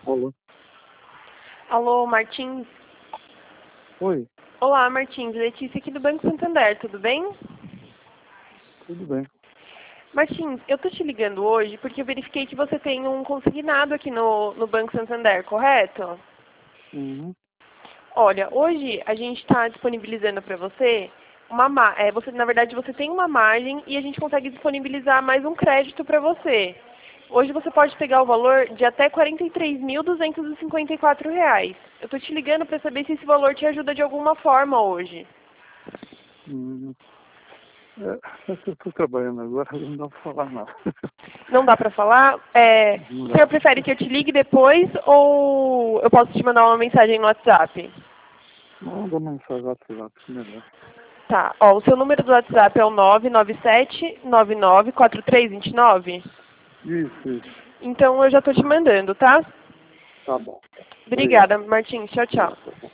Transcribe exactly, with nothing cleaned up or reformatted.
Alô? Alô, Martins? Oi, Olá, Martins. Letícia aqui do Banco Santander, tudo bem? tudo bem. Martins, eu tô te ligando hoje porque eu verifiquei que você tem um consignado aqui no, no Banco Santander, correto? Uhum. Olha, hoje a gente está disponibilizando para você uma ma- é, você, na verdade, você tem uma margem e a gente consegue disponibilizar mais um crédito para você. Hoje você pode pegar o valor de até quarenta e três mil duzentos e cinquenta e quatro reais. Eu estou te ligando para saber se esse valor te ajuda de alguma forma hoje. Uhum. É, é que eu estou trabalhando agora, não dá para falar nada. Não dá para falar? É, Não o dá. senhor prefere que eu te ligue depois ou eu posso te mandar uma mensagem no WhatsApp? Manda mensagem no WhatsApp, melhor. Tá. Ó, o seu número do WhatsApp é o nove nove sete nove nove quatro três dois nove? Isso, isso. Então eu já tô te mandando, tá? Tá bom. Obrigado. Obrigada, Martins. Tchau, tchau.